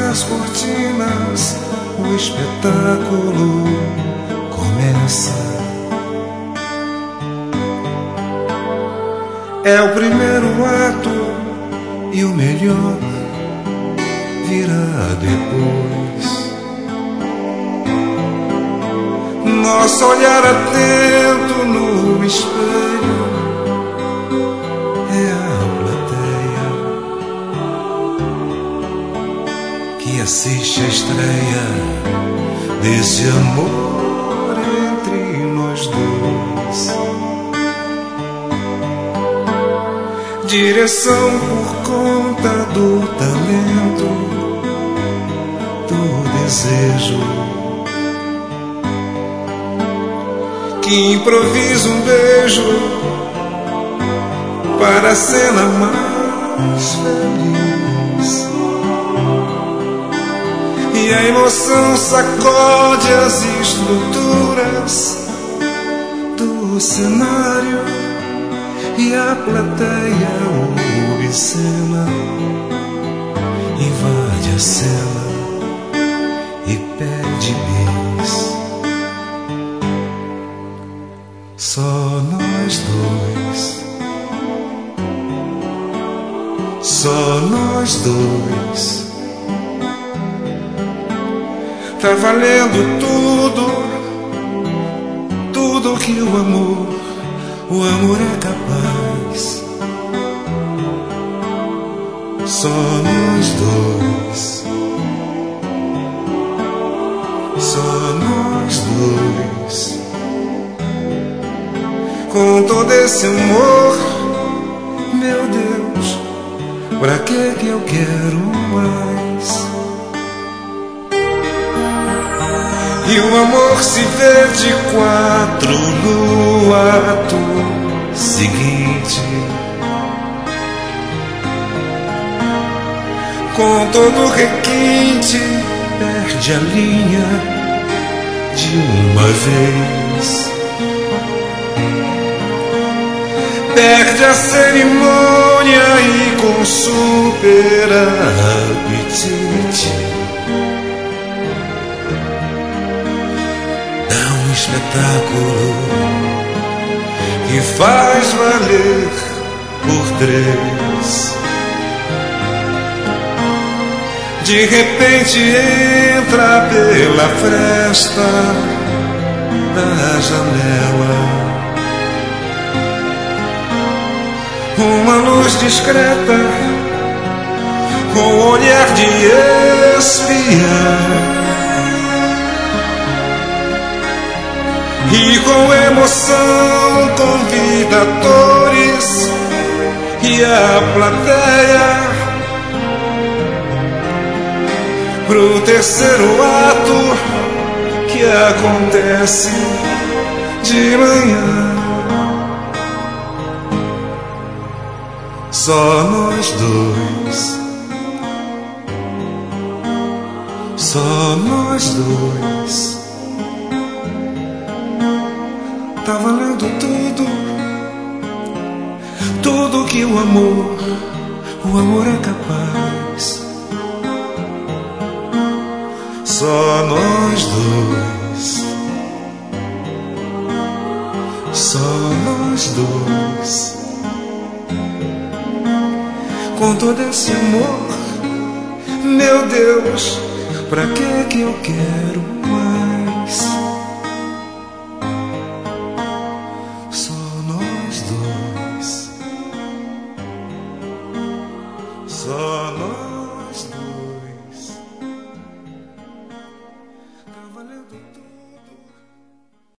as cortinas, o espetáculo começa. É o primeiro ato e o melhor virá depois. Nosso olhar atento no espelho é a plateia que assiste a estreia desse amor entre nós dois. Direção por conta do talento, do desejo, que improvisa um beijo para a cena mais feliz. E a emoção sacode as estruturas do cenário, e a plateia obscena invade a cena e pede bis. Só nós dois, só nós dois. Tá valendo tudo, tudo que o amor é capaz. Só nós dois, só nós dois. Com todo esse amor, meu Deus, pra que eu quero mais? E o amor se vê de quatro no ato seguinte. Com todo requinte, perde a linha de uma vez. Perde a cerimônia e com super apetite dá um espetáculo que faz valer por três. De repente entra pela fresta da janela uma luz discreta com o olhar de espiã, e com emoção convida atores e a plateia pro terceiro ato que acontece de manhã. Só nós dois, só nós dois. Tá valendo tudo, tudo que o amor é capaz. Só nós dois, só nós dois. Com todo esse amor, meu Deus, pra que eu quero mais? Só nós dois, só nós dois.